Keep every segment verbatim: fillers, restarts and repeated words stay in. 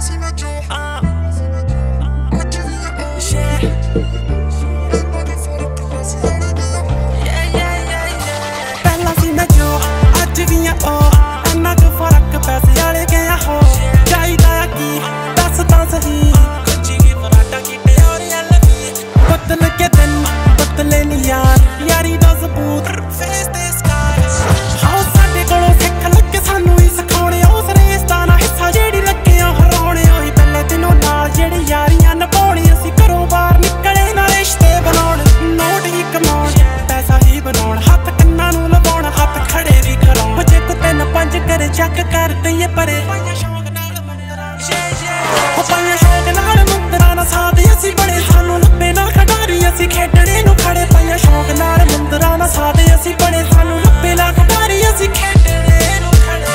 ਪਹਿਲਾਂ ਸੀ ਮੈਂ ਜੋ ਅੱਜ ਵੀ ਆ ਉਹ ਇੰਨਾ ਕੁ ਫਰਕ ਪੈਸੇ ਵਾਲੇ ਗਿਆ ਹੋ ਚਾਹੀਦਾ ਆ ਕੀ ਦੱਸ ਤਾਂ ਸਹੀ ਕੁਝ ਵੀ ਫਰਾਟਾ ਕੀਤੇ ਔਰ ਯਾਲਵੀ ਬਦਲ ਕੇ ਦਿਨ ਬਦਲੇ ਨੀ ਯਾਰ ਯਾਰੀ ਦਾ ਸਬੂਤ ਫੇਸ ਤੇ ਸਕਾਰਸ ਹਾਉ ਸਾਡੇ ਕੋਲੋਂ ਸਿੱਖ ਲੱਗੇ ਸਾਨੂੰ ਹੀ ਸਿਖਾਉਣੇ ਉਸ ਰੇਸ ਦਾ ਨਾ ਹਿੱਸਾ ਜਿਹੜੀ ਲੱਗਿਆ ਹਰਾਉਣੇ ਉਹੀ ਪਹਿਲੇ ਦਿਨੋਂ ਨਾਲ ਜਿਹੜੀ ਯਾਰੀਆਂ ਨਿਭਾਉਣੀ ਅਸੀਂ ਘਰੋਂ ਬਾਹਰ ਨਿਕਲੇ ਨਾ ਰਿਸ਼ਤੇ ਬਣਾਉਣ ਨੋਟ ਹੀ ਕਮਾਉਣ ਪੈਸਾ ਹੀ ਬਣਾਉਣ ਹੱਥ ਕੰਨਾਂ ਨੂੰ ਲਵਾਉਣ ਹੱਥ ਖੜੇ ਵੀ ਕਰਾਉਣ ਜੇ ਕੋ ਤਿੰਨ ਪੰਜ ਕਰ ਚੱਕ ਕਰ ਦਈਏ ਪਰੇ ਪਾਈਆਂ ਸ਼ੌਕ ਨਾਲ ਮੁੰਦਰਾਂ ਉਹ ਪਾਈਆਂ ਸ਼ੌਕ ਨਾਲ ਮੁੰਦਰਾਂ ਨਾ ਸਾਦੇ ਅਸੀਂ ਬੜੇ ਸਾਨੂੰ ਲੱਭੇ ਨਾ ਖਿਡਾਰੀ ਅਸੀਂ ਖੇਡਣੇ ਨੂੰ ਖੜੇ ਪਾਈਆਂ ਸ਼ੌਕ ਨਾਲ ਮੁੰਦਰਾਂ ਨਾ ਸਾਦੇ ਅਸੀਂ ਬੜੇ ਸਾਨੂੰ ਲੱਭੇ ਨਾ ਖਿਡਾਰੀ ਅਸੀਂ ਖੇਡਣੇ ਨੂੰ ਖੜੇ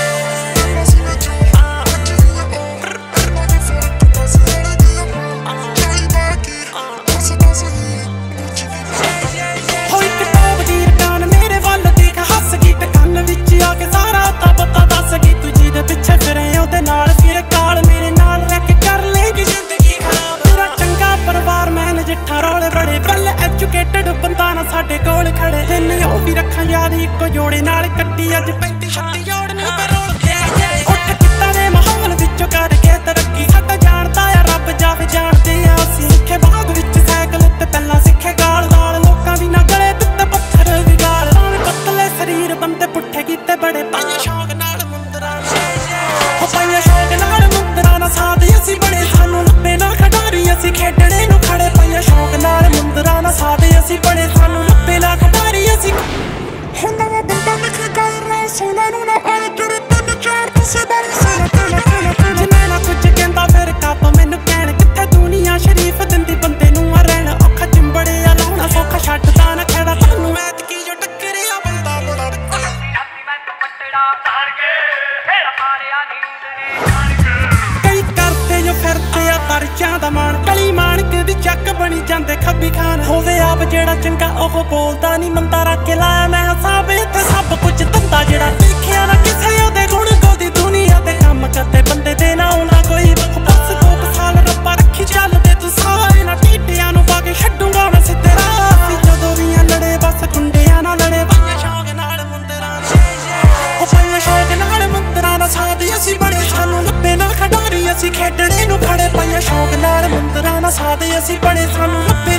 ਹੋਈ ਕਿਤਾਬ ਦੀ ਰਕਾਨ ਮੇਰੇ ਵੱਲ ਦੇਖ ਹੱਸ ਗਈ ਤੇ ਕੰਨ ਵਿੱਚ ਆ ਕੇ ਸਾਰਾ ਤਾਂ ਪਤਾ ਦੱਸ ਗਈ ਤੂੰ ਜਿਹਦੇ ਪਿੱਛੇ ਫਿਰੇ ਉਹਦੇ ਨਾਲ ਫਿਰ ਕਾਲ ਮੇਰੇ ਨਾਲ ਰਹਿ ਕੇ ਕਰ ਲੇਗੀ ਜ਼ਿੰਦਗੀ ਖਰਾਬ ਤੇਰਾ ਚੰਗਾ ਪਰਿਵਾਰ ਮੈਂ ਨਜਿੱਠਾ ਰੌਲੇ ਬੜੇ ਵੈਲ ਐਜੂਕੇਟਡ ਬੰਦਾ ਨਾ ਸਾਡੇ ਕੋਲ ਖੜੇ ਦਿਨ ਉਹ ਵੀ ਰੱਖਾਂ ਯਾਦ ਇੱਕੋ ਜੋੜੇ ਨਾਲ ਕੱਟੀ ਅੱਜ ਪੈਂਤੀ ਛੱਤੀ ਜੋੜ ਨੂੰ ਪਰੋਲ ਉੱਠ ਕਿੱਤਾ ਦੇ ਮਾਹੌਲ ਵਿੱਚੋਂ ਕਰਕੇ ਤਰੱਕੀ ਸਾਡਾ ਜਾਣਦਾ ਆ ਰੱਬ ਜਾਵੇ ਜਾਣਦੇ ਆ ਅਸੀਂ ਸਿੱਖੇ ਬਾਗ ਵਿੱਚ ਸਾਈਕਲ ਉੱਤੇ ਪਹਿਲਾਂ ਸਿੱਖੇ ਗਾਲ ਗਾਲ ਲੋਕਾਂ ਦੀ ਨਾ ਗਲੇ ਦਿੱਤੇ ਪੱਥਰ ਵੀ ਗਾਲ ਭਾਵੇਂ ਪਤਲੇ ਸਰੀਰ ਬੰਦੇ ਪੁੱਠੇ ਕੀਤੇ ਬੜੇ ਪਾਈਆਂ ਸ਼ੌਕ ਨਾਲ ਮੁੰਦਰਾਂ ਉਹ ਪਾਈਆਂ ਸ਼ੌਕ ਨਾਲ ਮੁੰਦਰਾਂ ਨਾ ਸਾਦੇ ਅਸੀਂ ਬੜੇ ਸਾਨੂੰ ਲੱਭੇ ਨਾ ਖਿਡਾਰੀ ਅਸੀਂ ਖੇਡਣੇ ਨੂੰ ਖੜੇ ਪਾਈਆਂ ਸ਼ੌਕ ਨਾਲ ਮੁੰਦਰਾਂ ਨਾ ਸਾਦੇ ਅਸੀਂ ਬੜੇ ਸਾਨੂੰ ਲੱਭੇ ਨਾ ਖਿਡਾਰੀ ਅਸੀਂ ਹੁਣ ਨਵਾਂ ਬੰਦਾ ਲਿਖੇ ਗਾਇਰਾਂ ਸੋਨਾ ਨੂੰ ਨਾ ਆਏ ਤੇਰੇ ਤਿੰਨ ਚਾਰ ਕਿਸੇ ਬਾਰੇ ਸੋਨਾ ਜਿਵੇਂ ਨਾ ਕੁਝ ਕਹਿੰਦਾ ਫਿਰ ਕੱਪ ਮੈਨੂੰ ਕਹਿਣ ਕਿੱਥੇ ਦੁਨੀਆ ਸ਼ਰੀਫ ਦਿੰਦੀ ਬੰਦੇ ਨੂੰ ਆ ਰਹਿਣ ਔਖਾ ਚਿੰਬੜੇ ਆ ਲਾਉਣਾ ਸੌਖਾ ਛੱਡਦਾ ਨਾ ਖੜਾ ਤੁਹਾਨੂੰ ਐਤਕੀ ਜੋ ਟੱਕਰਿਆ ਬੰਦਾ ਬੜਾ ਕਈ ਕਰਦੇ ਜੋ ਫਿਰਦੇ ਆ ਪਰਚਾਂ ਦਾ ਮਾਣ ਕਲੀ ਮਾਣਕ ਦੀ ਚੱਕ ਬਣੀ ਜਾਂਦੇ ਖੱਬੀ ਖਾਨ ਹੋਵੇ ਆਪ ਜਿਹੜਾ ਚੰਗਾ ਉਹ ਬੋਲਦਾ ਨਹੀਂ ਮੰਦਾ ਰੱਖ ਕੇ ਲਾਇਆ ਮੈਂ ਹਸਾਬੇ ਤੇ ਸਭ ਕੁਝ ਧੰਦਾ ਜਿਹੜਾ ਦੇਖਿਆ ਨਾ ਕਿਸੇ ਉਹਦੇ ਗੁਣ ਗੋਦੀ ਦੁਨੀਆ ਤੇ ਕੰਮ ਕਰਦੇ ਬੰਦੇ ਦੇ ਨਾ ਆਉਣਾ ਕੋਈ ਬਸ ਦੋ ਕੁ ਸਾਲ ਰੱਬਾ ਰੱਖੀ ਚੱਲਦੇ ਤੂੰ ਸਾਰੇ ਨਾ ਟੀਟਿਆਂ ਨੂੰ ਪਾ ਕੇ ਛੱਡੂਗਾ ਮੈਂ ਸਿੱਧੇ ਰਾਹ ਜਦੋਂ ਵੀ ਲੜੇ ਬਸ ਗੁੰਡਿਆਂ ਨਾਲ ਲੜੇ ਪਾਈਆਂ ਸ਼ੌਕ ਨਾਲ ਮੁੰਦਰਾਂ ਉਹ ਪਾਈਆਂ ਸ਼ੌਕ ਨਾਲ ਮੁੰਦਰਾਂ ਦਾ ਸਾਦੇ ਅਸੀਂ ਬੜੇ ਸਾਨੂੰ ਲੱਭੇ ਨਾ ਖਿਡਾਰੀ ਅਸੀਂ ਖੇਡਣੇ ਨੂੰ ਖੜੇ ਪਾਈਆਂ ਸ਼ੌਕ ਨਾਲ ਮੁੰਦਰਾਂ ਦਾ ਸਾਦੇ ਅਸੀਂ ਬੜੇ ਸਾਨੂੰ ਲੱਭੇ